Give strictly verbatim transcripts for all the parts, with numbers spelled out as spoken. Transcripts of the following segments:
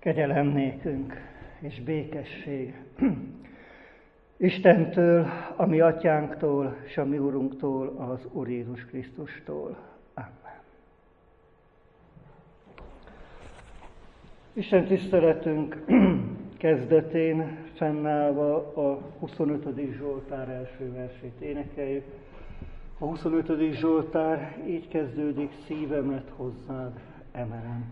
Kegyelem nékünk és békesség Istentől, a mi atyánktól, és a mi Urunktól, az Úr Jézus Krisztustól. Amen. Isten tiszteletünk kezdetén fennállva a huszonötödik Zsoltár első versét énekeljük. A huszonötödik Zsoltár így kezdődik: szívemet hozzád emelem.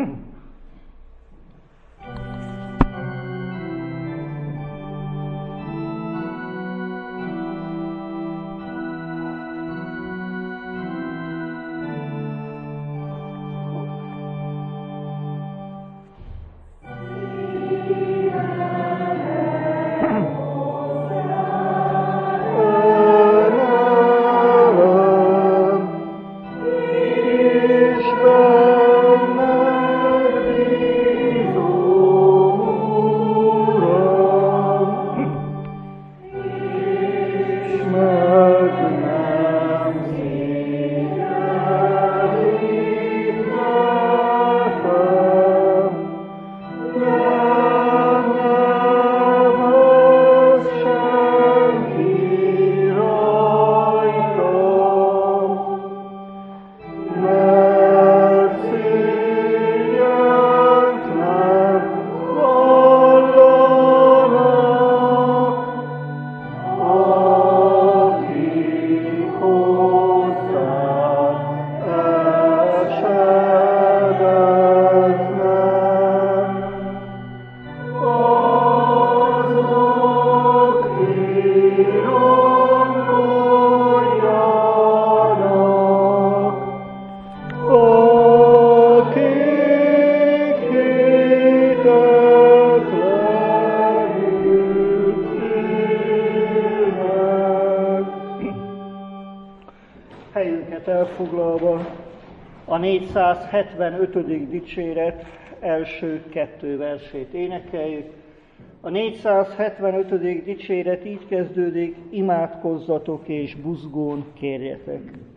Elfoglalva a négyszázhetvenötödik dicséret első kettő versét énekeljük. A négyszázhetvenötödik dicséret így kezdődik: imádkozzatok és buzgón kérjetek.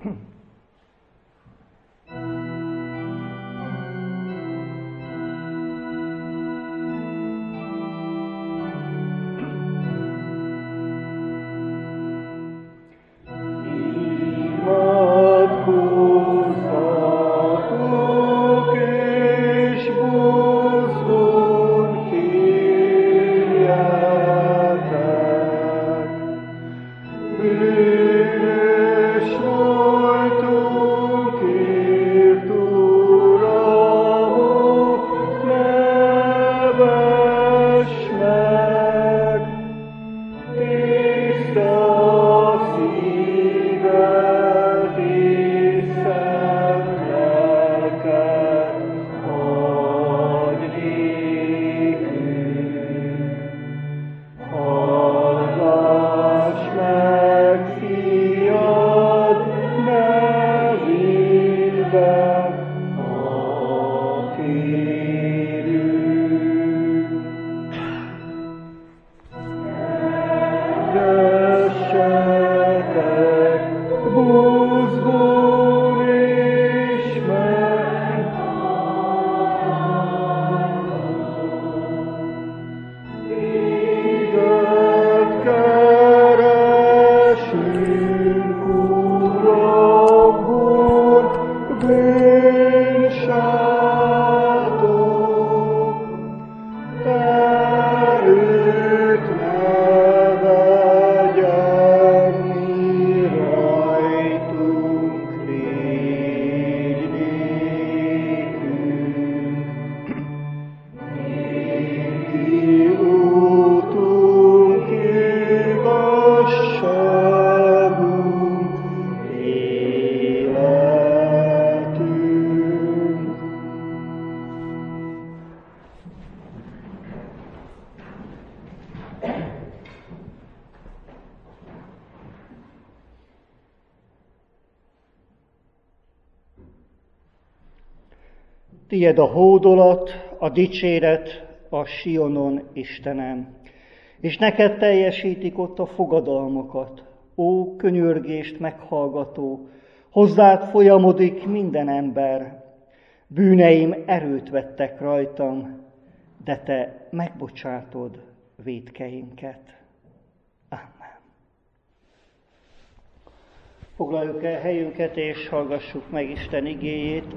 Tied a hódolat, a dicséret a Sionon, Istenem, és neked teljesítik ott a fogadalmakat. Ó, könyörgést meghallgató, hozzád folyamodik minden ember. Bűneim erőt vettek rajtam, de te megbocsátod vétkeinket. Amen. Foglaljuk el helyünket, és hallgassuk meg Isten igéjét.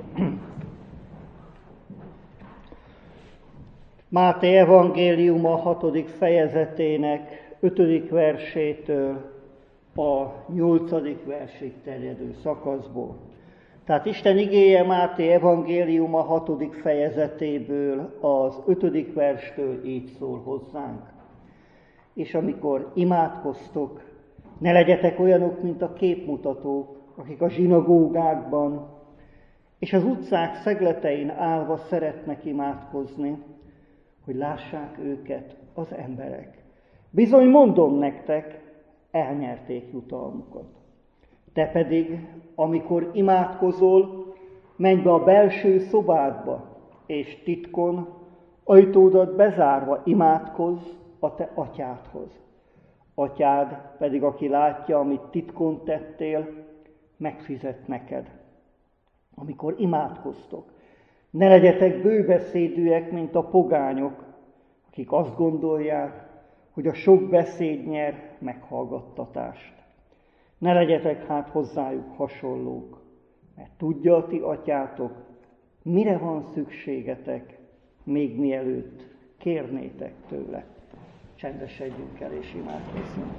Máté evangéliuma hatodik fejezetének ötödik versétől a nyolcadik versig terjedő szakaszból. Tehát Isten igéje Máté evangéliuma hatodik fejezetéből az ötödik verstől így szól hozzánk. És amikor imádkoztok, ne legyetek olyanok, mint a képmutatók, akik a zsinagógákban és az utcák szegletein állva szeretnek imádkozni, hogy lássák őket az emberek. Bizony mondom nektek, elnyerték jutalmukat. Te pedig, amikor imádkozol, menj be a belső szobádba, és titkon, ajtódat bezárva imádkozz a te atyádhoz. Atyád pedig, aki látja, amit titkon tettél, megfizet neked. Amikor imádkoztok, ne legyetek bőbeszédűek, mint a pogányok, akik azt gondolják, hogy a sok beszéd nyer meghallgattatást. Ne legyetek hát hozzájuk hasonlók, mert tudja a ti atyátok, mire van szükségetek, még mielőtt kérnétek tőle. Csendesedjünk el és imádkozzunk.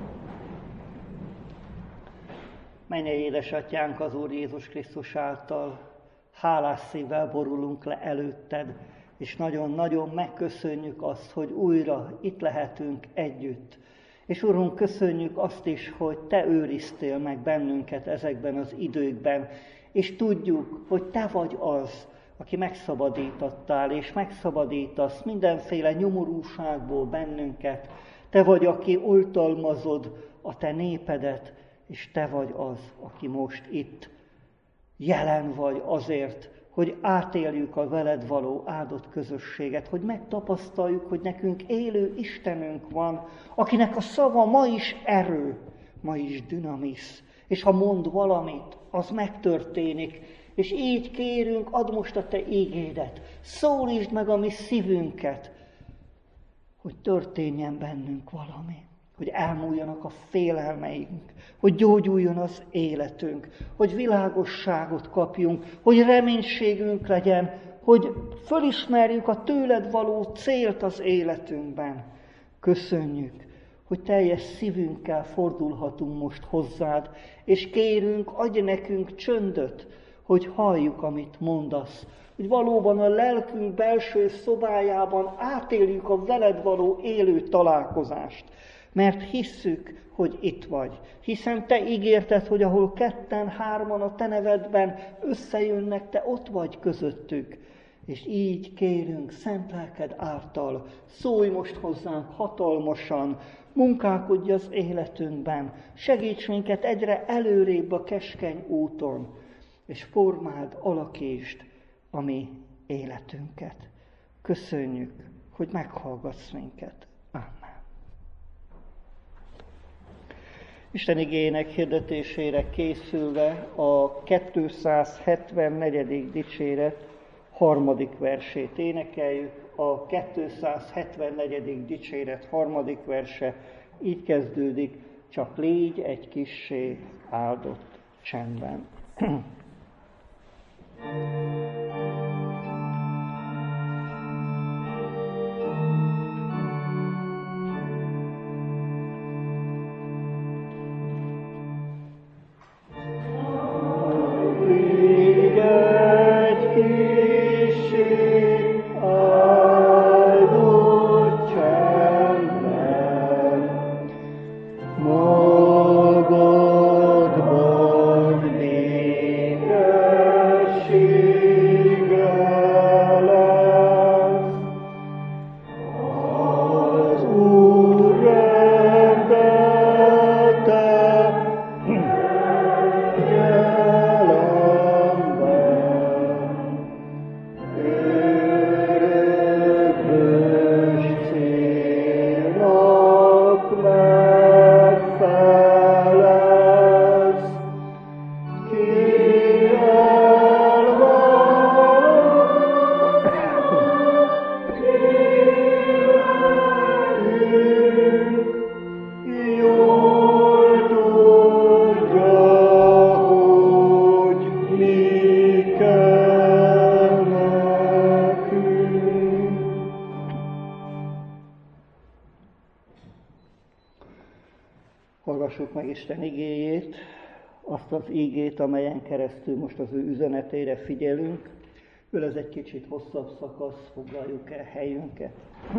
Mennyei édesatyánk, az Úr Jézus Krisztus által hálás szívvel borulunk le előtted, és nagyon-nagyon megköszönjük azt, hogy újra itt lehetünk együtt. És Urunk, köszönjük azt is, hogy Te őriztél meg bennünket ezekben az időkben, és tudjuk, hogy Te vagy az, aki megszabadítottál, és megszabadítasz mindenféle nyomorúságból bennünket. Te vagy, aki oltalmazod a Te népedet, és Te vagy az, aki most itt jelen vagy azért, hogy átéljük a veled való áldott közösséget, hogy megtapasztaljuk, hogy nekünk élő Istenünk van, akinek a szava ma is erő, ma is dinamisz, és ha mond valamit, az megtörténik, és így kérünk, add most a Te ígédet, szólítsd meg a mi szívünket, hogy történjen bennünk valami, hogy elmúljanak a félelmeink, hogy gyógyuljon az életünk, hogy világosságot kapjunk, hogy reménységünk legyen, hogy fölismerjük a tőled való célt az életünkben. Köszönjük, hogy teljes szívünkkel fordulhatunk most hozzád, és kérünk, adj nekünk csöndöt, hogy halljuk, amit mondasz, hogy valóban a lelkünk belső szobájában átéljük a veled való élő találkozást, mert hisszük, hogy itt vagy, hiszen Te ígérted, hogy ahol ketten, hárman a Te nevedben összejönnek, Te ott vagy közöttük. És így kérünk, szent lelked által, szólj most hozzánk hatalmasan, munkálkodj az életünkben, segíts minket egyre előrébb a keskeny úton, és formáld, alakítsd a mi életünket. Köszönjük, hogy meghallgatsz minket. Amen. Isten igéjének hirdetésére készülve a kétszázhetvennegyedik dicséret harmadik versét énekeljük. A kétszázhetvennegyedik dicséret harmadik verse így kezdődik: csak légy egy kissé áldott csendben. Magadban békesség. Hallgassuk meg Isten igéjét, azt az igét, amelyen keresztül most az ő üzenetére figyelünk. Ő ez egy kicsit hosszabb szakasz, foglaljuk el helyünket.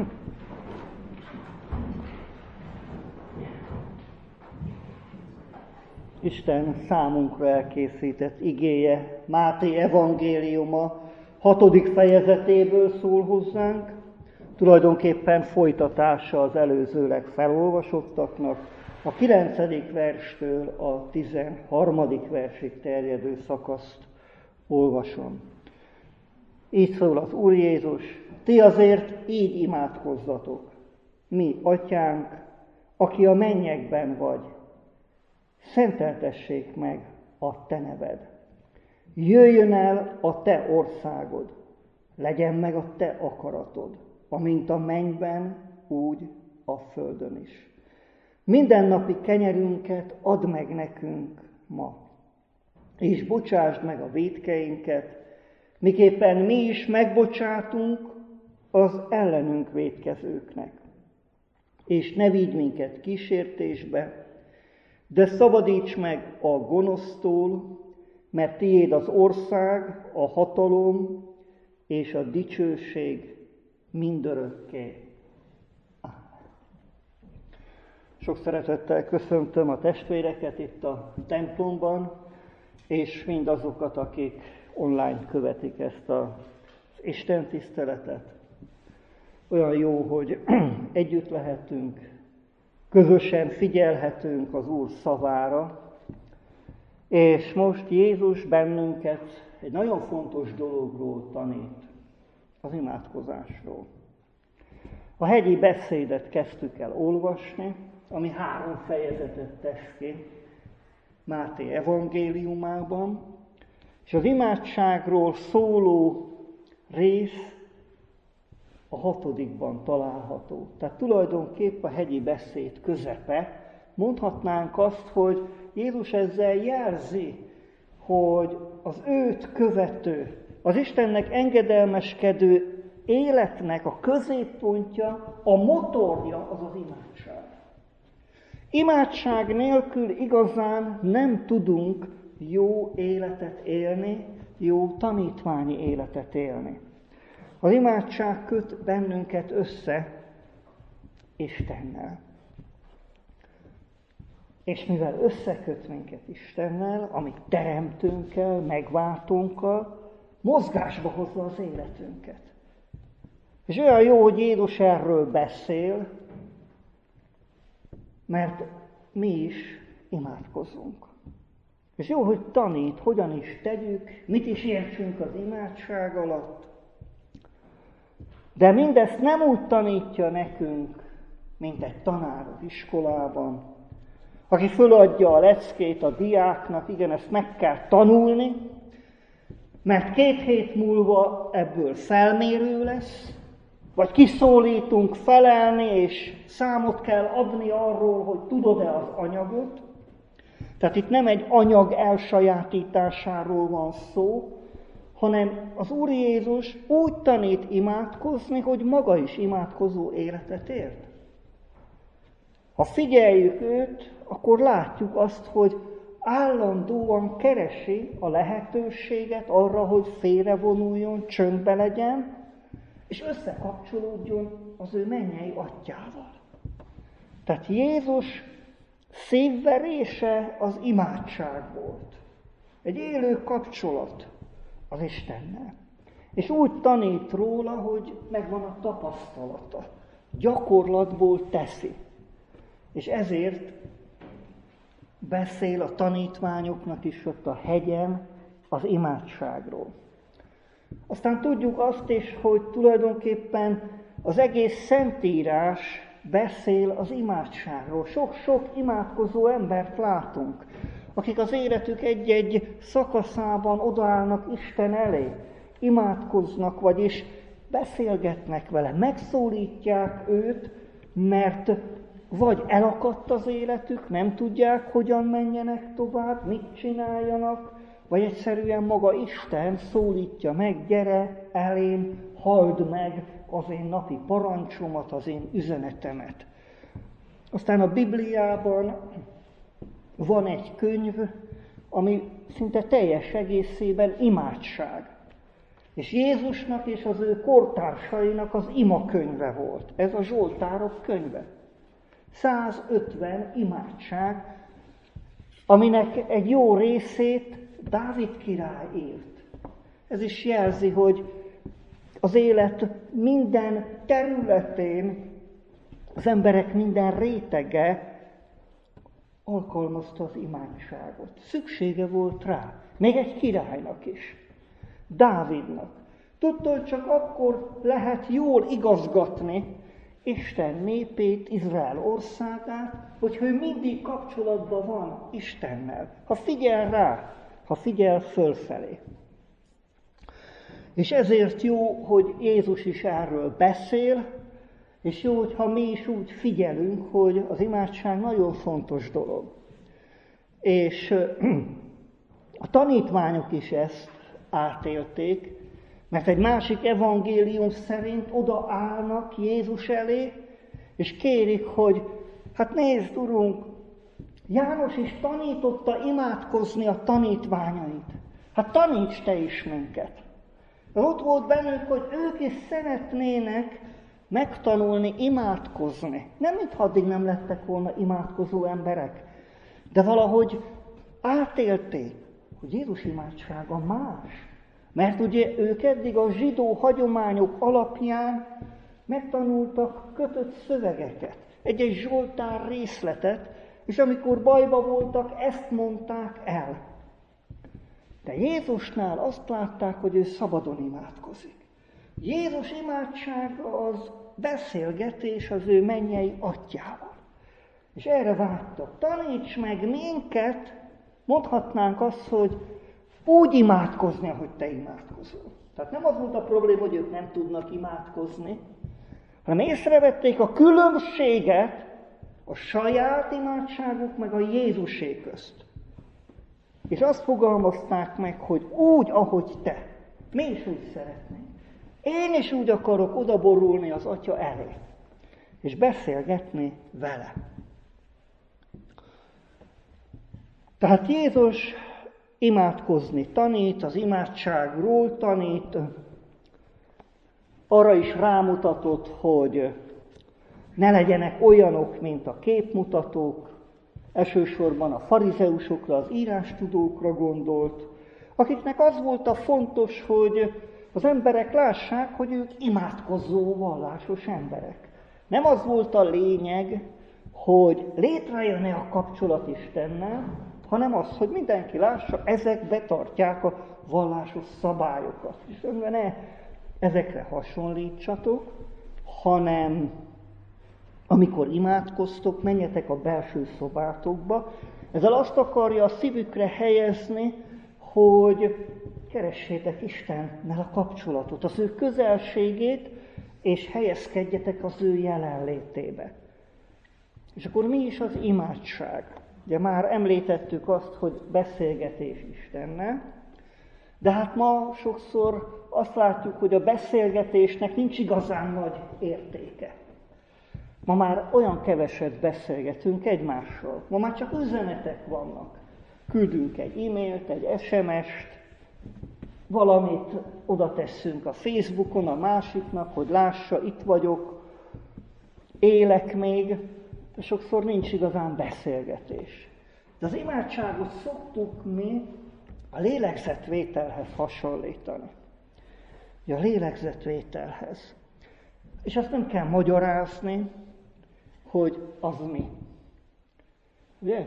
Isten számunkra elkészített igéje, Máté evangéliuma hatodik fejezetéből szól hozzánk, tulajdonképpen folytatása az előzőleg felolvasottaknak, a kilencedik verstől a tizenharmadik versig terjedő szakaszt olvasom. Így szól az Úr Jézus: ti azért így imádkozzatok: mi, Atyánk, aki a mennyekben vagy, szenteltessék meg a te neved. Jöjjön el a te országod, legyen meg a te akaratod, amint a mennyben, úgy a földön is. Mindennapi kenyerünket add meg nekünk ma, és bocsásd meg a vétkeinket, miképpen mi is megbocsátunk az ellenünk vétkezőknek. És ne vigy minket kísértésbe, de szabadíts meg a gonosztól, mert tiéd az ország, a hatalom és a dicsőség mindörökké. Sok szeretettel köszöntöm a testvéreket itt a templomban, és mindazokat, akik online követik ezt az Isten tiszteletet. Olyan jó, hogy együtt lehetünk, közösen figyelhetünk az Úr szavára, és most Jézus bennünket egy nagyon fontos dologról tanít, az imádkozásról. A hegyi beszédet kezdtük el olvasni, ami három fejezetet tesz ki Máté evangéliumában, és az imádságról szóló rész a hatodikban található. Tehát tulajdonképp a hegyi beszéd közepe. Mondhatnánk azt, hogy Jézus ezzel jelzi, hogy az őt követő, az Istennek engedelmeskedő életnek a középpontja, a motorja az az imádság. Imádság nélkül igazán nem tudunk jó életet élni, jó tanítványi életet élni. Az imádság köt bennünket össze Istennel. És mivel összeköt minket Istennel, amit teremtőnkkel, megváltónkkal, mozgásba hozza az életünket. És olyan jó, hogy Jézus erről beszél, mert mi is imádkozunk. És jó, hogy tanít, hogyan is tegyük, mit is értsünk az imádság alatt. De mindezt nem úgy tanítja nekünk, mint egy tanár az iskolában, aki föladja a leckét a diáknak, igen, ezt meg kell tanulni, mert két hét múlva ebből felmérő lesz, vagy kiszólítunk felelni, és számot kell adni arról, hogy tudod-e az anyagot. Tehát itt nem egy anyag elsajátításáról van szó, hanem az Úr Jézus úgy tanít imádkozni, hogy maga is imádkozó életet élt. Ha figyeljük őt, akkor látjuk azt, hogy állandóan keresi a lehetőséget arra, hogy félrevonuljon, csöndbe legyen, és összekapcsolódjon az ő mennyei atyával. Tehát Jézus szívverése az imádság volt. Egy élő kapcsolat az Istennel. És úgy tanít róla, hogy megvan a tapasztalata. Gyakorlatból teszi. És ezért beszél a tanítványoknak is ott a hegyen az imádságról. Aztán tudjuk azt is, hogy tulajdonképpen az egész Szentírás beszél az imádságról. Sok-sok imádkozó embert látunk, akik az életük egy-egy szakaszában odaállnak Isten elé, imádkoznak, vagyis beszélgetnek vele, megszólítják őt, mert vagy elakadt az életük, nem tudják, hogyan menjenek tovább, mit csináljanak, vagy egyszerűen maga Isten szólítja meg: gyere elém, halld meg az én napi parancsomat, az én üzenetemet. Aztán a Bibliában van egy könyv, ami szinte teljes egészében imádság. És Jézusnak és az ő kortársainak az imakönyve volt. Ez a Zsoltárok könyve. százötven imádság, aminek egy jó részét Dávid király írt. Ez is jelzi, hogy az élet minden területén, az emberek minden rétege alkalmazta az imádságot. Szüksége volt rá, még egy királynak is, Dávidnak. Tudta, hogy csak akkor lehet jól igazgatni Isten népét, Izrael országát, hogyha ő mindig kapcsolatban van Istennel, ha figyel rá, ha figyel fölfelé. És ezért jó, hogy Jézus is erről beszél, és jó, hogyha mi is úgy figyelünk, hogy az imádság nagyon fontos dolog. És a tanítványok is ezt átélték, mert egy másik evangélium szerint odaállnak Jézus elé, és kérik, hogy hát nézd, Urunk, János is tanította imádkozni a tanítványait. Hát taníts te is minket. Ott volt bennük, hogy ők is szeretnének megtanulni imádkozni. Nem, mintha addig nem lettek volna imádkozó emberek, de valahogy átélték, hogy Jézus imádsága más. Mert ugye ők eddig a zsidó hagyományok alapján megtanultak kötött szövegeket, egy-egy Zsoltár részletet, és amikor bajba voltak, ezt mondták el. De Jézusnál azt látták, hogy ő szabadon imádkozik. Jézus imádsága az beszélgetés az ő mennyei atyjával. És erre vágytak. Taníts meg minket, mondhatnánk azt, hogy úgy imádkozni, ahogy te imádkozol. Tehát nem az volt a probléma, hogy ők nem tudnak imádkozni, hanem észrevették a különbséget a saját imádságuk meg a Jézusé közt. És azt fogalmazták meg, hogy úgy, ahogy te. Mi is úgy szeretnénk. Én is úgy akarok odaborulni az Atya elé, és beszélgetni vele. Tehát Jézus imádkozni tanít, az imádságról tanít, arra is rámutatott, hogy ne legyenek olyanok, mint a képmutatók, elsősorban a farizeusokra, az írástudókra gondolt, akiknek az volt a fontos, hogy az emberek lássák, hogy ők imádkozó, vallásos emberek. Nem az volt a lényeg, hogy létrejön-e a kapcsolat Istennel, hanem az, hogy mindenki lássa, ezek betartják a vallásos szabályokat. És ne ezekre hasonlítsatok, hanem amikor imádkoztok, menjetek a belső szobátokba. Ezzel azt akarja a szívükre helyezni, hogy keressétek Istennel a kapcsolatot, az ő közelségét, és helyezkedjetek az ő jelenlétébe. És akkor mi is az imádság? Ugye már említettük azt, hogy beszélgetés Istennel, de hát ma sokszor azt látjuk, hogy a beszélgetésnek nincs igazán nagy értéke. Ma már olyan keveset beszélgetünk egymással. Ma már csak üzenetek vannak. Küldünk egy e-mailt, egy es em est, valamit oda tesszünk a Facebookon a másiknak, hogy lássa, itt vagyok, élek még, de sokszor nincs igazán beszélgetés. De az imádságot szoktuk mi a lélegzetvételhez hasonlítani. A lélegzetvételhez. És azt nem kell magyarázni, hogy az mi. Ugye?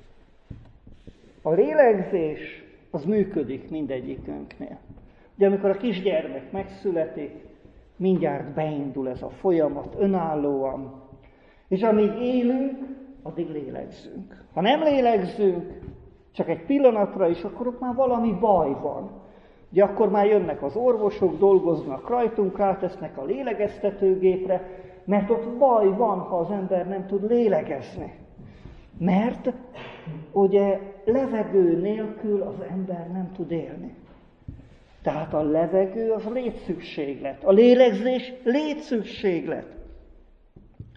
A lélegzés az működik mindegyikünknél. Ugye amikor a kisgyermek megszületik, mindjárt beindul ez a folyamat önállóan, és amíg élünk, addig lélegzünk. Ha nem lélegzünk, csak egy pillanatra is, akkor ott már valami baj van. Ugye akkor már jönnek az orvosok, dolgoznak rajtunk, rátesznek a lélegeztetőgépre, mert ott baj van, ha az ember nem tud lélegezni. Mert ugye levegő nélkül az ember nem tud élni. Tehát a levegő az létszükséglet, a lélegzés létszükséglet.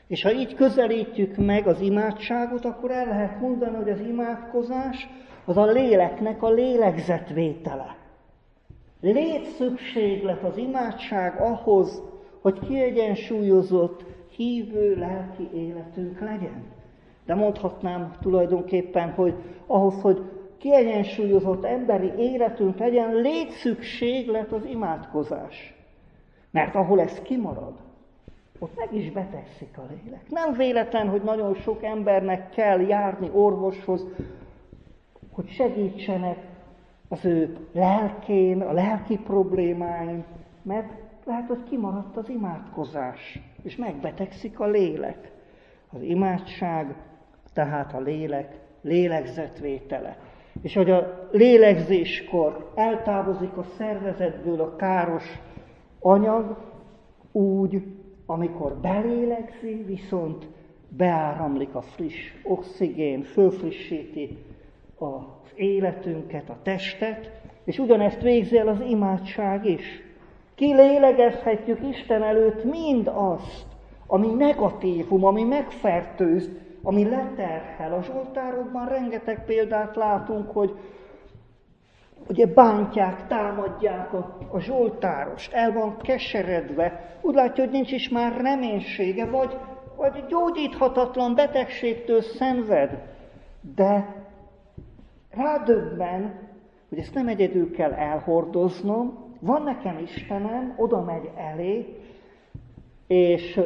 És ha így közelítjük meg az imádságot, akkor el lehet mondani, hogy az imádkozás az a léleknek a lélegzetvétele. Létszükséglet az imádság ahhoz, hogy kiegyensúlyozott, hívő lelki életünk legyen. De mondhatnám tulajdonképpen, hogy ahhoz, hogy kiegyensúlyozott emberi életünk legyen, létszükséglet az imádkozás. Mert ahol ez kimarad, ott meg is betegszik a lélek. Nem véletlen, hogy nagyon sok embernek kell járni orvoshoz, hogy segítsenek az ő lelkén, a lelki problémáin, mert lehet, hogy kimaradt az imádkozás, és megbetegszik a lélek. Az imádság, tehát a lélek lélegzetvétele. És hogy a lélegzéskor eltávozik a szervezetből a káros anyag, úgy, amikor belélegzi, viszont beáramlik a friss oxigén, fölfrissíti az életünket, a testet, és ugyanezt végzi el az imádság is. Kilélegezhetjük Isten előtt mind azt, ami negatívum, ami megfertőz, ami leterhel. A zsoltárokban rengeteg példát látunk, hogy ugye bántják, támadják a, a zsoltárost, el van keseredve, úgy látja, hogy nincs is már reménysége, vagy, vagy gyógyíthatatlan betegségtől szenved, de rádöbben, hogy ezt nem egyedül kell elhordoznom, van nekem Istenem, oda megy elé, és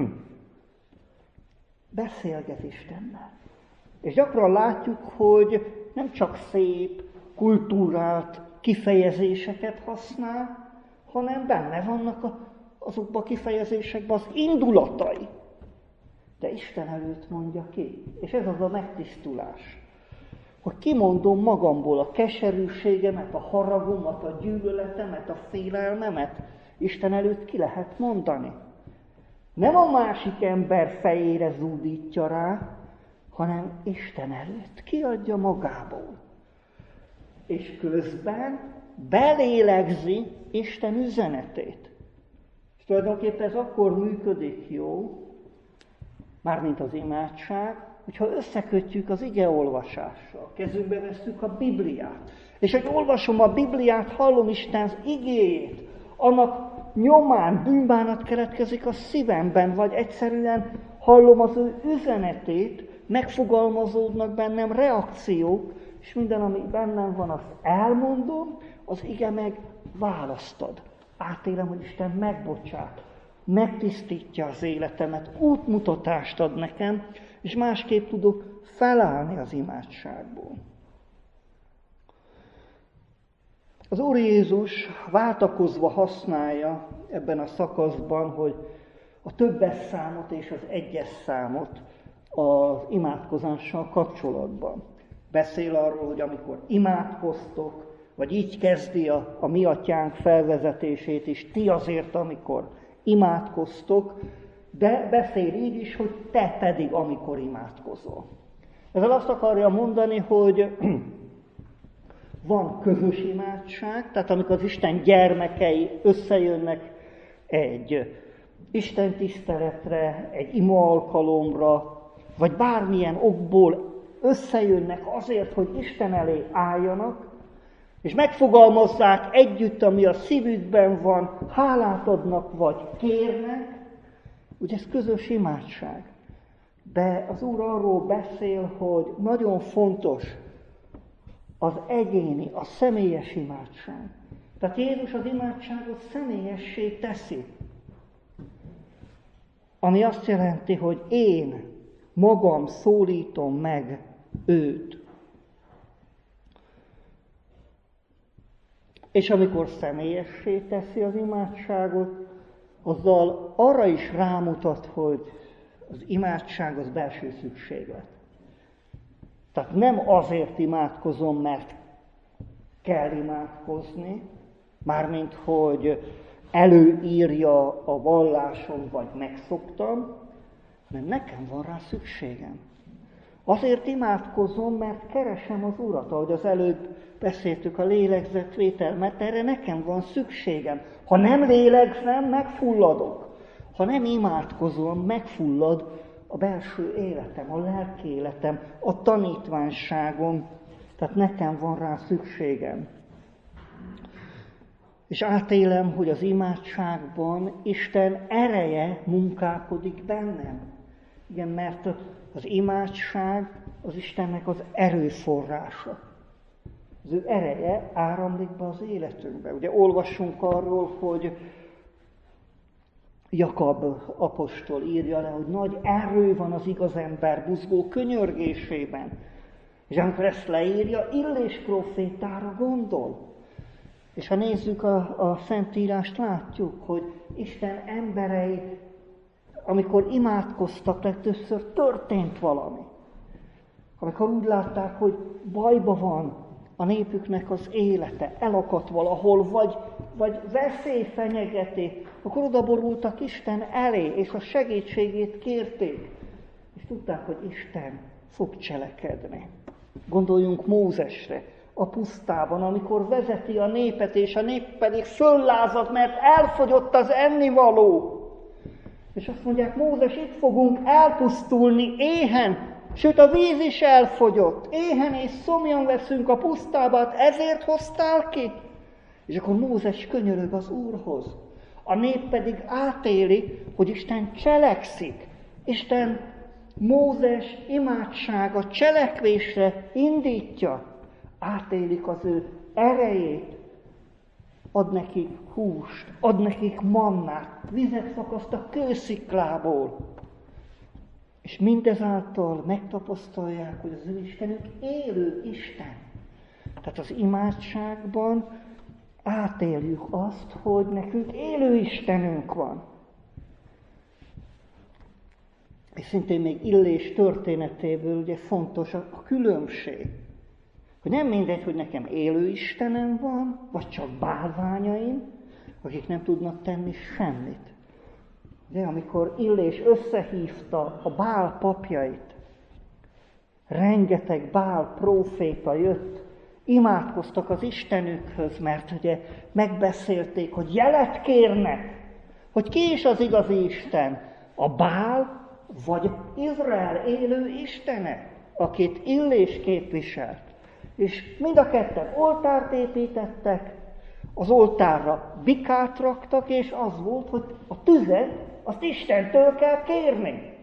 beszélget Istennel. És gyakran látjuk, hogy nem csak szép, kultúrált kifejezéseket használ, hanem benne vannak a, azokban a kifejezésekben az indulatai. De Isten előtt mondja ki. És ez az a megtisztulás. Hogy kimondom magamból a keserűségemet, a haragomat, a gyűlöletemet, a félelmemet, Isten előtt ki lehet mondani. Nem a másik ember fejére zúdítja rá, hanem Isten előtt kiadja magából. És közben belélegzi Isten üzenetét. És tulajdonképpen ez akkor működik jó, mármint az imádság, hogyha összekötjük az igeolvasással, kezünkbe vesszük a Bibliát. És hogy olvasom a Bibliát, hallom Isten igéjét, annak nyomán bűnbánat keletkezik a szívemben, vagy egyszerűen hallom az ő üzenetét, megfogalmazódnak bennem reakciók, és minden, ami bennem van, azt elmondom, az ige meg választad. Átélem, hogy Isten megbocsát, megtisztítja az életemet, útmutatást ad nekem, és másképp tudok felállni az imádságból. Az Úr Jézus váltakozva használja ebben a szakaszban, hogy a többes számot és az egyes számot az imádkozással kapcsolatban. Beszél arról, hogy amikor imádkoztok, vagy így kezdi a, a mi atyánk felvezetését is, ti azért, amikor imádkoztok, de beszél így is, hogy te pedig, amikor imádkozol. Ezzel azt akarja mondani, hogy van közös imádság, tehát amikor az Isten gyermekei összejönnek egy Isten tiszteletre, egy ima alkalomra, vagy bármilyen okból összejönnek azért, hogy Isten elé álljanak, és megfogalmazzák együtt, ami a szívükben van, hálát adnak, vagy kérnek, ugye ez közös imádság. De az Úr arról beszél, hogy nagyon fontos az egyéni, a személyes imádság. Tehát Jézus az imádságot személyessé teszi. Ami azt jelenti, hogy én magam szólítom meg őt. És amikor személyessé teszi az imádságot, azzal arra is rámutat, hogy az imádság az belső szükséglet. Tehát nem azért imádkozom, mert kell imádkozni, mármint hogy előírja a vallásom, vagy megszoktam, mert nekem van rá szükségem. Azért imádkozom, mert keresem az Urat, ahogy az előbb beszéltük a lélegzetvétel, mert erre nekem van szükségem. Ha nem lélegzem, megfulladok. Ha nem imádkozom, megfullad a belső életem, a lelki életem, a tanítványságom, tehát nekem van rá szükségem. És átélem, hogy az imádságban Isten ereje munkálkodik bennem. Igen, mert az imádság az Istennek az erőforrása. Az ő ereje áramlik be az életünkbe. Ugye olvassunk arról, hogy Jakab apostol írja le, hogy nagy erő van az igaz ember buzgó könyörgésében. És amikor ezt leírja, Illés prófétára gondol. És ha nézzük a, a Szentírást, látjuk, hogy Isten emberei, amikor imádkoztak, legtöbbször történt valami. Amikor úgy látták, hogy bajba van a népüknek az élete, elakadt valahol, vagy, vagy veszély fenyegeti, akkor odaborultak Isten elé, és a segítségét kérték. És tudták, hogy Isten fog cselekedni. Gondoljunk Mózesre, a pusztában, amikor vezeti a népet, és a nép pedig föllázad, mert elfogyott az ennivaló. És azt mondják, Mózes, itt fogunk elpusztulni éhen, sőt a víz is elfogyott, éhen és szomjan veszünk a pusztába, ezért hoztál ki? És akkor Mózes könyörög az Úrhoz. A nép pedig átéli, hogy Isten cselekszik. Isten Mózes imádsága cselekvésre indítja. Átélik az ő erejét, ad nekik húst, ad nekik mannát, vizet fakaszt a kősziklából. És mindezáltal megtapasztalják, hogy az ő Istenük élő Isten. Tehát az imádságban átéljük azt, hogy nekünk élő Istenünk van. És szintén még Illés történetéből ugye fontos a különbség. Hogy nem mindegy, hogy nekem élő Istenem van, vagy csak bálványaim, akik nem tudnak tenni semmit. De amikor Illés összehívta a Bál papjait, rengeteg Bál próféta jött, imádkoztak az Istenükhöz, mert ugye megbeszélték, hogy jelet kérnek, hogy ki is az igazi Isten, a Bál vagy Izrael élő Istene, akit Illés képviselt. És mind a ketten oltárt építettek, az oltárra bikát raktak, és az volt, hogy a tüzet, azt Istentől kell kérni.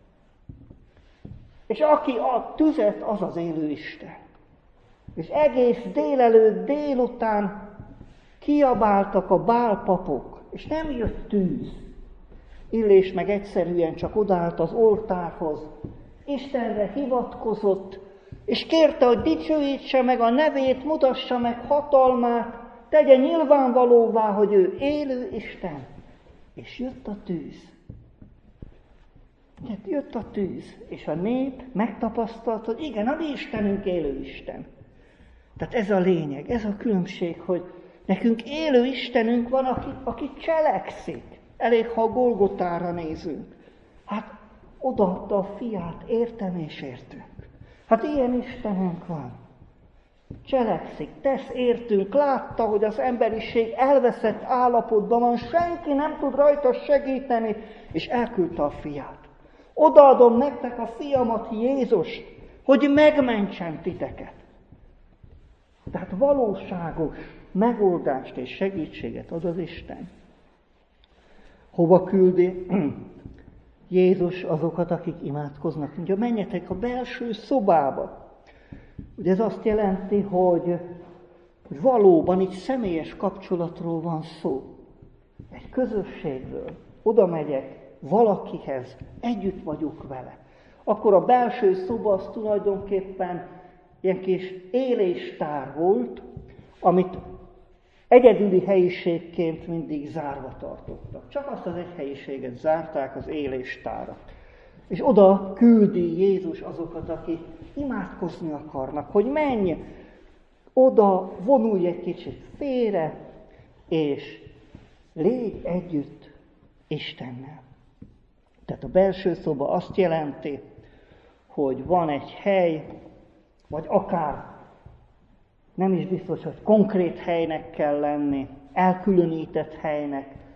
És aki a tüzet, az az élő Isten. És egész délelőtt, délután kiabáltak a Bál papok, és nem jött tűz. Illés meg egyszerűen csak odállt az oltárhoz, Istenre hivatkozott, és kérte, hogy dicsőítse meg a nevét, mutassa meg hatalmát, tegye nyilvánvalóvá, hogy ő élő Isten. És jött a tűz. Jött a tűz, és a nép megtapasztalt, hogy igen, a mi Istenünk élő Isten. Tehát ez a lényeg, ez a különbség, hogy nekünk élő Istenünk van, aki, aki cselekszik. Elég, ha a Golgotára nézünk. Hát odaadta a fiát, értem és értünk. Hát ilyen Istenünk van. Cselekszik, tesz értünk, látta, hogy az emberiség elveszett állapotban van, senki nem tud rajta segíteni, és elküldte a fiát. Odaadom nektek a fiamat, Jézust, hogy megmentsen titeket. Tehát valóságos megoldást és segítséget ad az Isten. Hova küldi Jézus azokat, akik imádkoznak? Ugye menjetek a belső szobába. Ugye ez azt jelenti, hogy, hogy valóban itt személyes kapcsolatról van szó. Egy közösségről. Oda megyek valakihez, együtt vagyok vele. Akkor a belső szoba az tulajdonképpen ilyen kis éléstár volt, amit egyedüli helyiségként mindig zárva tartottak. Csak azt az egy helyiséget zárták, az éléstárat. És oda küldi Jézus azokat, akik imádkozni akarnak, hogy menj, oda vonulj egy kicsit félre, és légy együtt Istennel. Tehát a belső szoba azt jelenti, hogy van egy hely, vagy akár nem is biztos, hogy konkrét helynek kell lenni, elkülönített helynek,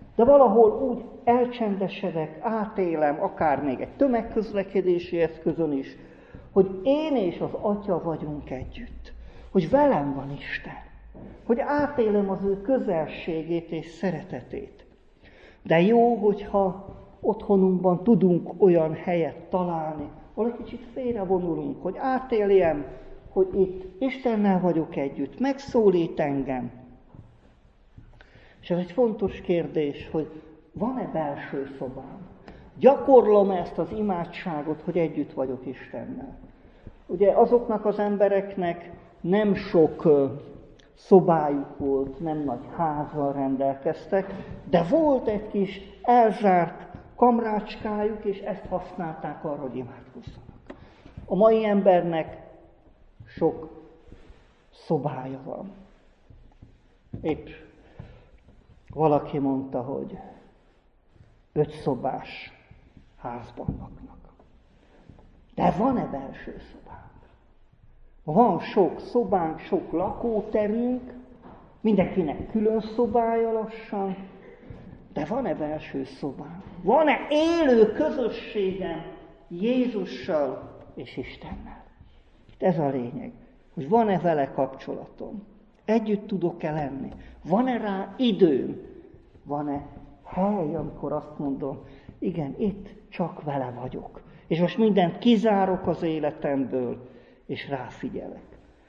De valahol úgy elcsendesedek, átélem, akár még egy tömegközlekedési eszközön is, hogy én és az Atya vagyunk együtt. Hogy velem van Isten. Hogy átélem az ő közelségét és szeretetét. De jó, hogyha otthonunkban tudunk olyan helyet találni, ahol egy kicsit félrevonulunk, hogy átéljem, hogy itt Istennel vagyok együtt, megszólít engem. És ez egy fontos kérdés, hogy van-e belső szobám? Gyakorlom ezt az imádságot, hogy együtt vagyok Istennel? Ugye azoknak az embereknek nem sok szobájuk volt, nem nagy házzal rendelkeztek, de volt egy kis elzárt kamrácskájuk, és ezt használták arra, hogy imádkozzanak. A mai embernek sok szobája van. Épp valaki mondta, hogy öt szobás házban laknak. De van-e belső szobánk? Van sok szobánk, sok lakóterünk, mindenkinek külön szobája lassan, de van-e belső szobánk? Van-e élő közösségem Jézussal és Istennel? Itt ez a lényeg, hogy van-e vele kapcsolatom? Együtt tudok-e lenni? Van-e rá időm? Van-e hely, amikor azt mondom, igen, itt csak vele vagyok. És most mindent kizárok az életemből, és ráfigyelek.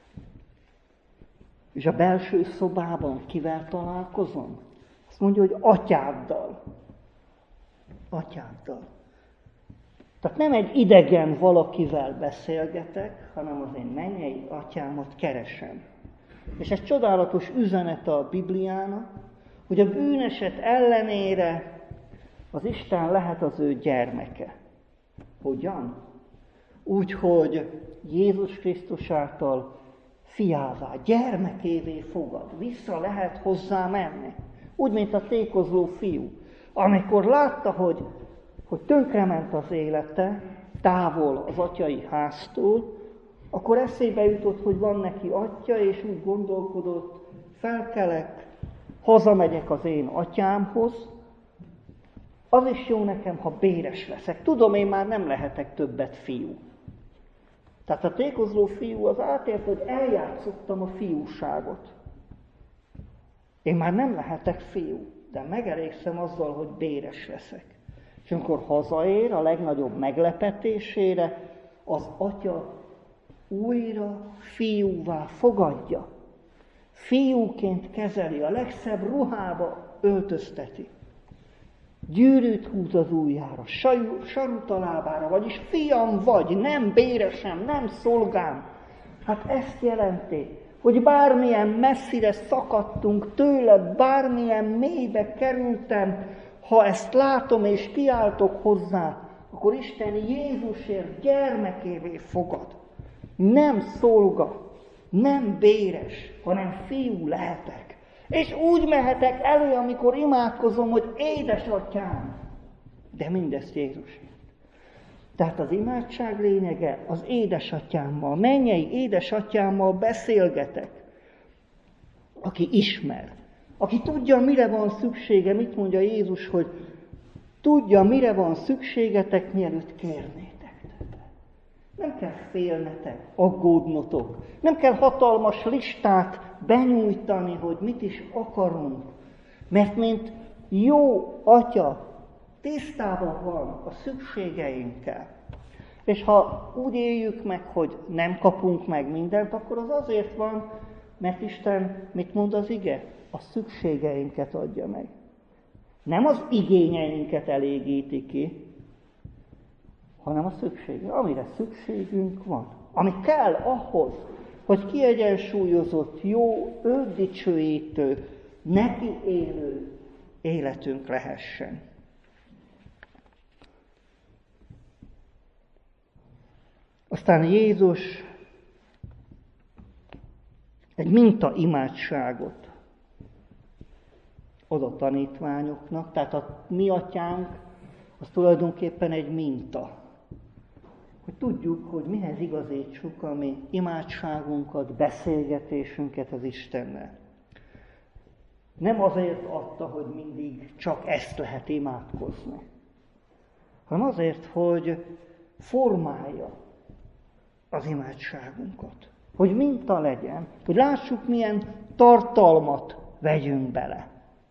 És a belső szobában kivel találkozom? Azt mondja, hogy atyáddal. Atyáddal. Tehát nem egy idegen valakivel beszélgetek, hanem az én mennyei atyámat keresem. És ez csodálatos üzenet a Bibliának, hogy a bűneset ellenére az Isten lehet az ő gyermeke. Hogyan? Úgy, hogy Jézus Krisztus által fiává, gyermekévé fogad. Vissza lehet hozzá menni. Úgy, mint a tékozló fiú. Amikor látta, hogy, hogy tönkrement az élete, távol az atyai háztól, akkor eszébe jutott, hogy van neki atya, és úgy gondolkodott, felkelek, hazamegyek az én atyámhoz, az is jó nekem, ha béres leszek. Tudom, én már nem lehetek többet fiú. Tehát a tékozló fiú az átélt, hogy eljátszottam a fiúságot. Én már nem lehetek fiú, de megelégszem azzal, hogy béres leszek. És amikor hazaér, a legnagyobb meglepetésére, az atya újra fiúvá fogadja. Fiúként kezeli, a legszebb ruhába öltözteti. Gyűrűt húz az ujjára, sarut a lábára, vagyis fiam vagy, nem béresem, nem szolgám. Hát ezt jelenti, hogy bármilyen messzire szakadtunk tőle, bármilyen mélybe kerültem, ha ezt látom és kiáltok hozzá, akkor Isten Jézusért gyermekévé fogad. Nem szolga, nem béres, hanem fiú lehetek. És úgy mehetek elő, amikor imádkozom, hogy édesatyám. De mindezt Jézusért. Tehát az imádság lényege az édesatyámmal, mennyei édesatyámmal beszélgetek. Aki ismer, aki tudja, mire van szüksége, mit mondja Jézus, hogy tudja, mire van szükségetek, mielőtt kérnétek. Nem kell félnetek, aggódnotok. Nem kell hatalmas listát benyújtani, hogy mit is akarunk. Mert mint jó atya tisztában van a szükségeinkkel. És ha úgy éljük meg, hogy nem kapunk meg mindent, akkor az azért van, mert Isten, mit mond az ige? A szükségeinket adja meg. Nem az igényeinket elégíti ki, hanem a szüksége, amire szükségünk van. Ami kell ahhoz, hogy kiegyensúlyozott, jó, őt dicsőítő, neki élő életünk lehessen. Aztán Jézus egy minta imádságot ad a tanítványoknak, tehát a mi atyánk az tulajdonképpen egy minta. Hogy tudjuk, hogy mihez igazítsuk a mi imádságunkat, beszélgetésünket az Istennel. Nem azért adta, hogy mindig csak ezt lehet imádkozni, hanem azért, hogy formálja az imádságunkat. Hogy minta legyen, hogy lássuk, milyen tartalmat vegyünk bele.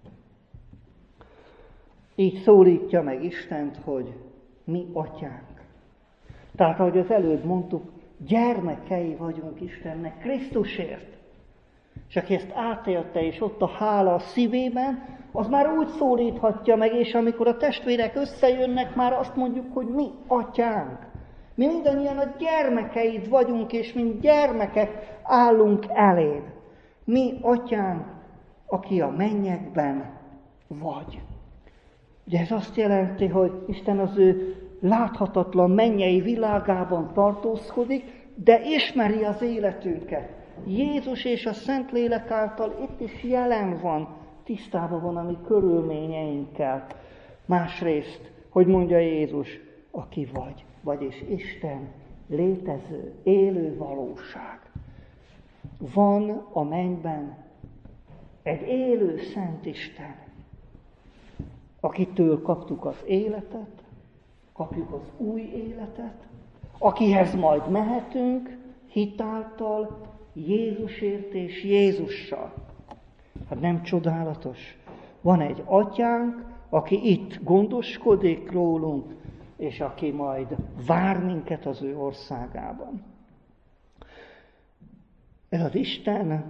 Így szólítja meg Istent, hogy mi atyánk. Tehát, ahogy az előbb mondtuk, gyermekei vagyunk Istennek Krisztusért. És aki ezt átélte, és ott a hála a szívében, az már úgy szólíthatja meg, és amikor a testvérek összejönnek, már azt mondjuk, hogy mi atyánk. Mi mindannyian a gyermekeid vagyunk, és mint gyermekek állunk eléd. Mi atyánk, aki a mennyekben vagy. Ugye ez azt jelenti, hogy Isten az ő láthatatlan mennyei világában tartózkodik, de ismeri az életünket. Jézus és a Szentlélek által itt is jelen van, tisztában van a mi körülményeinkkel. Másrészt, hogy mondja Jézus, aki vagy, vagyis Isten létező, élő valóság. Van a mennyben egy élő Szent Isten, akitől kaptuk az életet, kapjuk az új életet, akihez majd mehetünk hitáltal, Jézusért és Jézussal. Hát nem csodálatos? Van egy atyánk, aki itt gondoskodik rólunk, és aki majd vár minket az ő országában. Ez az Isten,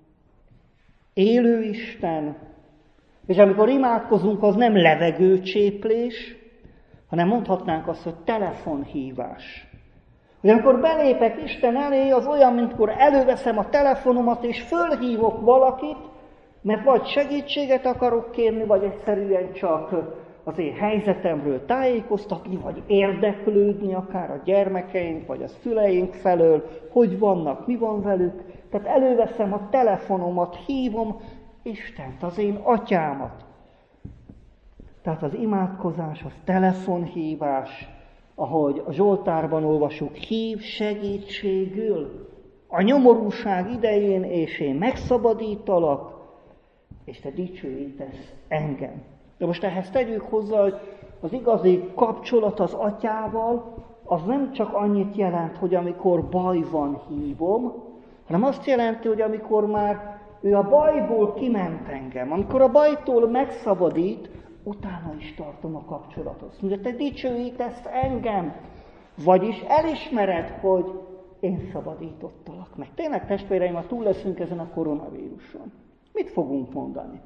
élő Isten, és amikor imádkozunk, az nem levegőcséplés, hanem mondhatnánk azt, hogy telefonhívás. Hogy amikor belépek Isten elé, az olyan, mintkor előveszem a telefonomat, és fölhívok valakit, mert vagy segítséget akarok kérni, vagy egyszerűen csak az én helyzetemről tájékoztatni, vagy érdeklődni akár a gyermekeink, vagy a szüleink felől, hogy vannak, mi van velük. Tehát előveszem a telefonomat, hívom Istent, az én atyámat. Tehát az imádkozás, az telefonhívás, ahogy a Zsoltárban olvasjuk, hív segítségül a nyomorúság idején, és én megszabadítalak, és te dicsőítesz engem. De most ehhez tegyük hozzá, hogy az igazi kapcsolat az atyával, az nem csak annyit jelent, hogy amikor baj van, hívom, hanem azt jelenti, hogy amikor már ő a bajból kiment engem, amikor a bajtól megszabadít, utána is tartom a kapcsolatot. Mondja, te dicsőítesz engem, vagyis elismered, hogy én szabadítottalak meg. Tényleg, testvéreim, ha túl leszünk ezen a koronavíruson, mit fogunk mondani?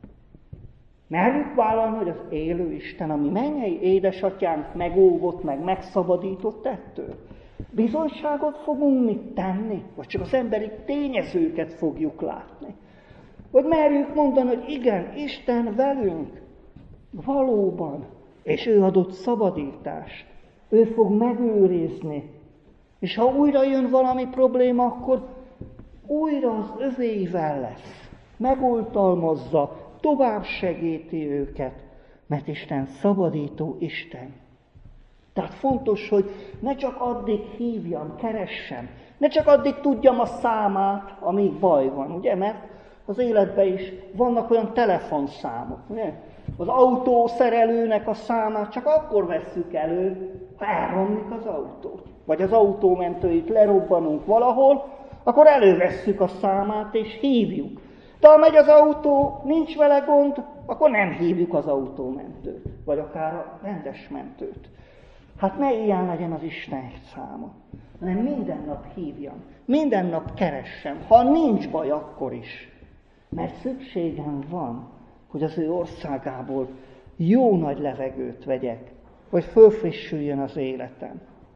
Merjük vállalni, hogy az élő Isten, ami mennyei édesatyánk megóvott, meg megszabadított ettől? Bizonyságot fogunk mit tenni? Vagy csak az emberi tényezőket fogjuk látni? Vagy merjük mondani, hogy igen, Isten velünk, valóban, és ő adott szabadítást. Ő fog megőrizni. És ha újra jön valami probléma, akkor újra az övéivel lesz. Megoltalmazza, tovább segíti őket, mert Isten szabadító Isten. Tehát fontos, hogy ne csak addig hívjam, keressem, ne csak addig tudjam a számát, amíg baj van, ugye? Mert az életben is vannak olyan telefonszámok, ugye? Az autószerelőnek a számát csak akkor vesszük elő, ha elromlik az autó. Vagy az autómentőit lerobbanunk valahol, akkor elővesszük a számát és hívjuk. De ha megy az autó, nincs vele gond, akkor nem hívjuk az autómentőt, vagy akár a rendes mentőt. Hát ne ilyen legyen az Isten száma, hanem minden nap hívjam, minden nap keressem, ha nincs baj, akkor is. Mert szükségem van, hogy az ő országából jó nagy levegőt vegyek, hogy fölfrissüljön az életem.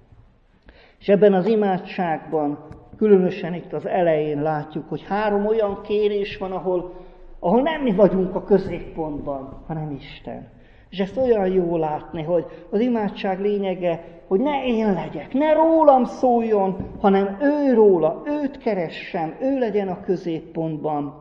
És ebben az imádságban, különösen itt az elején látjuk, hogy három olyan kérés van, ahol, ahol nem mi vagyunk a középpontban, hanem Isten. És ezt olyan jó látni, hogy az imádság lényege, hogy ne én legyek, ne rólam szóljon, hanem ő róla, őt keressem, ő legyen a középpontban.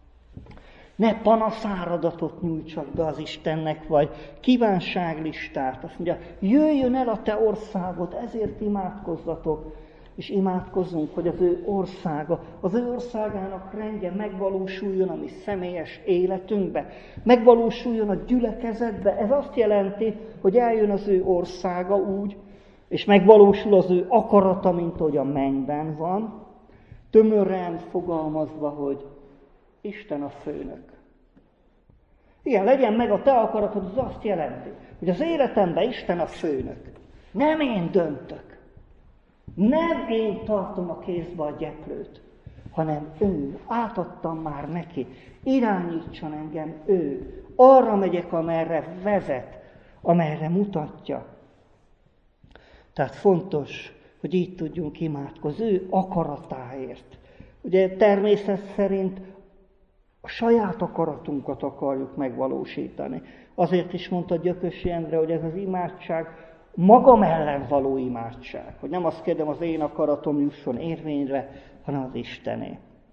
Ne panaszáradatot nyújtsak be az Istennek, vagy kívánságlistát. Azt mondja, jöjjön el a te országod, ezért imádkozzatok. és imádkozzunk, hogy az ő országa, az ő országának rendje megvalósuljon a mi személyes életünkbe, megvalósuljon a gyülekezetbe. Ez azt jelenti, hogy eljön az ő országa úgy, és megvalósul az ő akarata, mint ahogy a mennyben van, tömören fogalmazva, hogy Isten a főnök. Igen, legyen meg a te akaratod, az azt jelenti, hogy az életemben Isten a főnök. Nem én döntök. Nem én tartom a kézbe a gyeplőt, hanem ő. Átadtam már neki. Irányítson engem ő. Arra megyek, amerre vezet, amerre mutatja. Tehát fontos, hogy így tudjunk imádkozni, ő akaratáért. Ugye természet szerint a saját akaratunkat akarjuk megvalósítani. Azért is mondta Gyökösi Endre, hogy ez az imádság magam ellen való imádság. Hogy nem azt kérdem, az én akaratom jusson érvényre, hanem az Istené.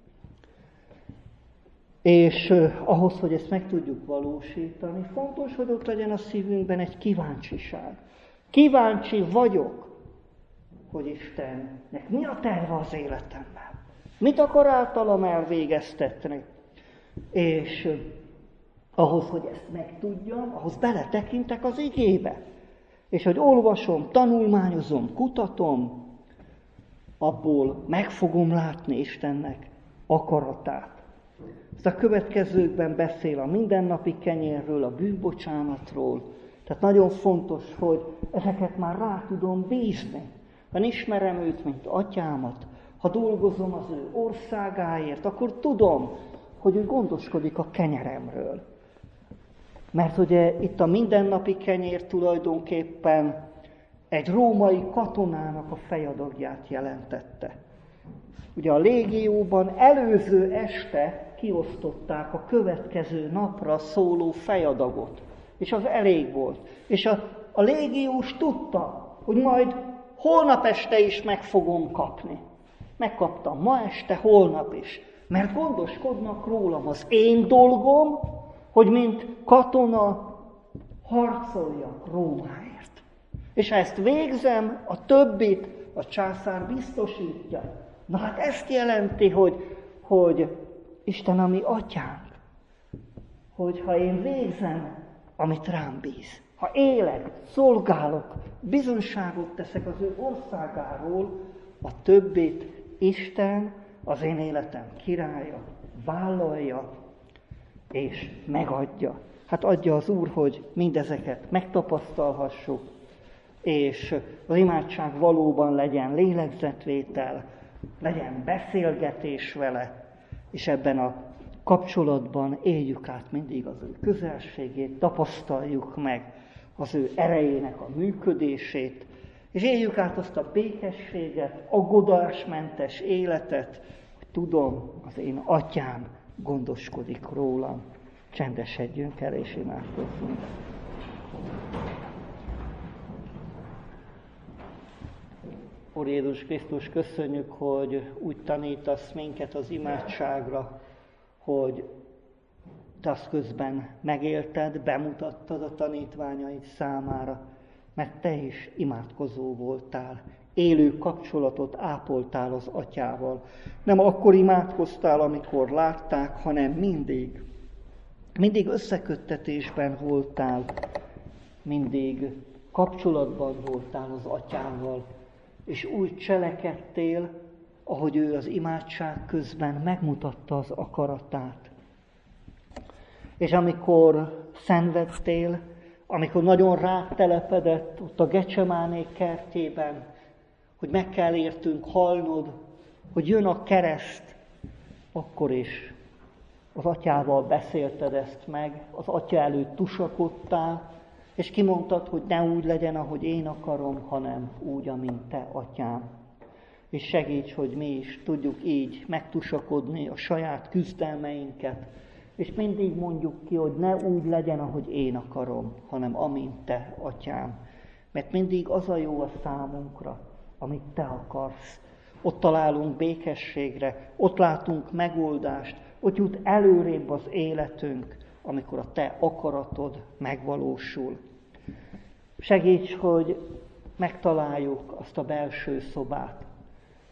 És eh, ahhoz, hogy ezt meg tudjuk valósítani, fontos, hogy ott legyen a szívünkben egy kíváncsiság. Kíváncsi vagyok, hogy Istennek mi a terve az életemben. Mit akar általam elvégeztetni? És eh, ahhoz, hogy ezt megtudjam, ahhoz beletekintek az igébe. És hogy olvasom, tanulmányozom, kutatom, abból meg fogom látni Istennek akaratát. Ezt a következőkben beszél a mindennapi kenyérről, a bűnbocsánatról. Tehát nagyon fontos, hogy ezeket már rá tudom bízni. Ha ismerem őt, mint atyámat, ha dolgozom az ő országáért, akkor tudom, hogy ő gondoskodik a kenyeremről. Mert ugye itt a mindennapi kenyér tulajdonképpen egy római katonának a fejadagját jelentette. Ugye a légióban előző este kiosztották a következő napra szóló fejadagot, és az elég volt. És a, a légiós tudta, hogy majd holnap este is meg fogom kapni. Megkaptam ma este, holnap is, mert gondoskodnak rólam. Az én dolgom, hogy mint katona harcoljak Rómáért. És ha ezt végzem, a többit a császár biztosítja. Na hát ezt jelenti, hogy, hogy Isten a mi atyánk. Hogy ha én végzem, amit rám bíz. Ha élek, szolgálok, bizonyságot teszek az ő országáról, a többit Isten, az én életem királya, vállalja, és megadja. Hát adja az Úr, hogy mindezeket megtapasztalhassuk, és az imádság valóban legyen lélegzetvétel, legyen beszélgetés vele, és ebben a kapcsolatban éljük át mindig az ő közelségét, tapasztaljuk meg az ő erejének a működését, és éljük át azt a békességet, aggodalásmentes életet, hogy tudom, az én atyám gondoskodik rólam. Csendesedjünk el és imádkozzunk. Úr Jézus Krisztus, köszönjük, hogy úgy tanítasz minket az imádságra, hogy te azt közben megélted, bemutattad a tanítványaid számára, mert te is imádkozó voltál, élő kapcsolatot ápoltál az atyával. Nem akkor imádkoztál, amikor látták, hanem mindig. Mindig összeköttetésben voltál, mindig kapcsolatban voltál az atyával, és úgy cselekedtél, ahogy ő az imádság közben megmutatta az akaratát. És amikor szenvedtél, amikor nagyon rátelepedett ott a Gecsemáné kertjében, hogy meg kell értünk halnod, hogy jön a kereszt, akkor is az atyával beszélted ezt meg, az atya előtt tusakodtál, és kimondtad, hogy ne úgy legyen, ahogy én akarom, hanem úgy, amint te, atyám. És segíts, hogy mi is tudjuk így megtusakodni a saját küzdelmeinket, és mindig mondjuk ki, hogy ne úgy legyen, ahogy én akarom, hanem amint te, atyám. Mert mindig az a jó a számunkra, amit te akarsz. Ott találunk békességre, ott látunk megoldást, ott jut előrébb az életünk, amikor a te akaratod megvalósul. Segíts, hogy megtaláljuk azt a belső szobát,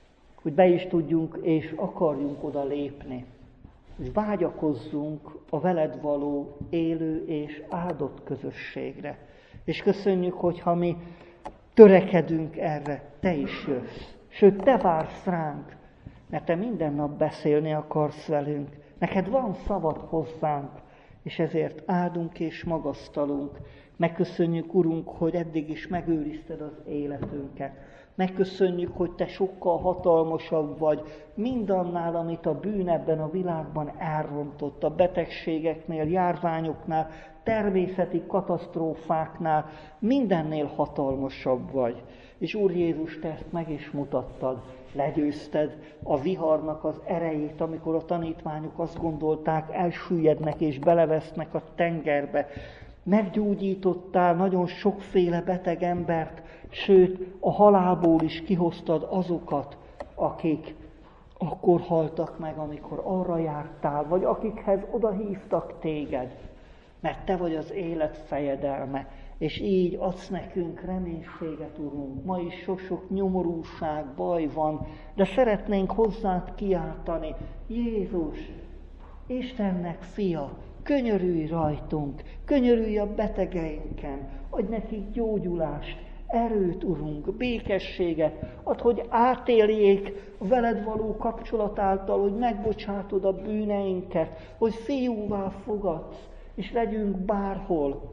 hogy be is tudjunk és akarjunk oda lépni, hogy vágyakozzunk a veled való élő és áldott közösségre. És köszönjük, hogy ha mi törekedünk erre, te is jössz. Sőt, te vársz ránk, mert te minden nap beszélni akarsz velünk. Neked van szavad hozzánk, és ezért áldunk és magasztalunk. Megköszönjük, Urunk, hogy eddig is megőrizted az életünket. Megköszönjük, hogy te sokkal hatalmasabb vagy mindannál, amit a bűn ebben a világban elrontott, a betegségeknél, járványoknál, természeti katasztrófáknál, mindennél hatalmasabb vagy. És Úr Jézus, te ezt meg is mutattad, legyőzted a viharnak az erejét, amikor a tanítványok azt gondolták, elsüllyednek és belevesznek a tengerbe. Meggyógyítottál nagyon sokféle beteg embert, sőt, a halálból is kihoztad azokat, akik akkor haltak meg, amikor arra jártál, vagy akikhez odahívtak téged, mert te vagy az élet fejedelme, és így adsz nekünk reménységet, Urunk. Ma is sok-sok nyomorúság, baj van, de szeretnénk hozzád kiáltani. Jézus, Istennek fia, könyörülj rajtunk, könyörülj a betegeinken, adj nekik gyógyulást, erőt, Urunk, békességet, add, hogy átéljék a veled való kapcsolat által, hogy megbocsátod a bűneinket, hogy fiúvá fogadsz, és legyünk bárhol,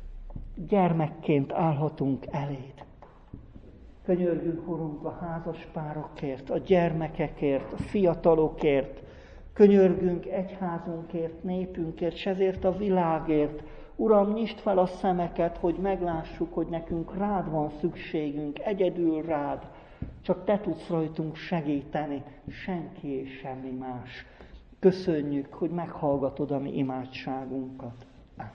gyermekként állhatunk eléd. Könyörgünk, Urunk, a házaspárokért, a gyermekekért, a fiatalokért, könyörgünk egyházunkért, népünkért, s ezért a világért. Uram, nyisd fel a szemeket, hogy meglássuk, hogy nekünk rád van szükségünk, egyedül rád. Csak te tudsz rajtunk segíteni, senki és semmi más. Köszönjük, hogy meghallgatod a mi imádságunkat. Amen.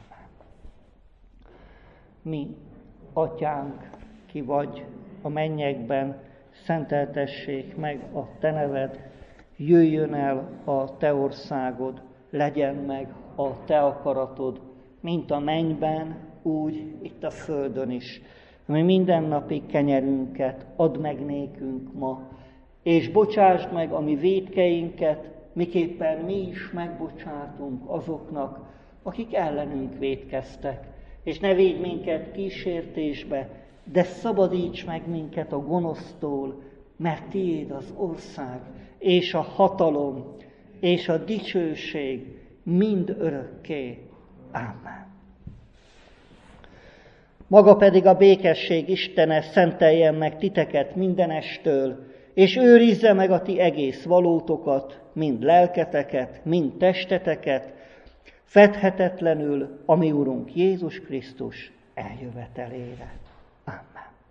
Mi, Atyánk, ki vagy a mennyekben, szenteltessék meg a te neved, jöjjön el a te országod, legyen meg a te akaratod, mint a mennyben, úgy itt a földön is. Mi mindennapi kenyerünket add meg nékünk ma, és bocsásd meg a mi vétkeinket, miképpen mi is megbocsátunk azoknak, akik ellenünk vétkeztek. És ne védj minket kísértésbe, de szabadíts meg minket a gonosztól, mert tiéd az ország, és a hatalom, és a dicsőség mind örökké. Ámen. Maga pedig a békesség Istene szenteljen meg titeket mindenestől, és őrizze meg a ti egész valótokat, mind lelketeket, mind testeteket, fedhetetlenül a mi Urunk Jézus Krisztus eljövetelére. Amen.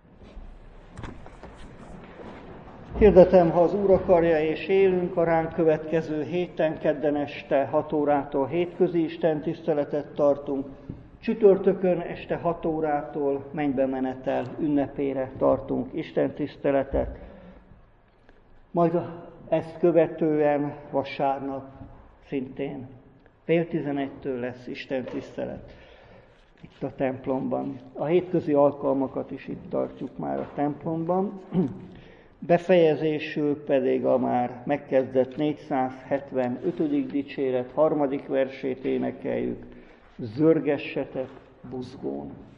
Hirdetem, ha az Úr akarja és élünk, a ránk következő héten, kedden este hat órától hétközi istentiszteletet tartunk, csütörtökön este hat órától mennybe menetel ünnepére tartunk istentiszteletet, majd ezt követően vasárnap szintén fél tizenegytől lesz istentisztelet itt a templomban. A hétközi alkalmakat is itt tartjuk már a templomban. Befejezésül pedig a már megkezdett négyszázhetvenötödik dicséret harmadik versét énekeljük. Zörgessetek buzgón!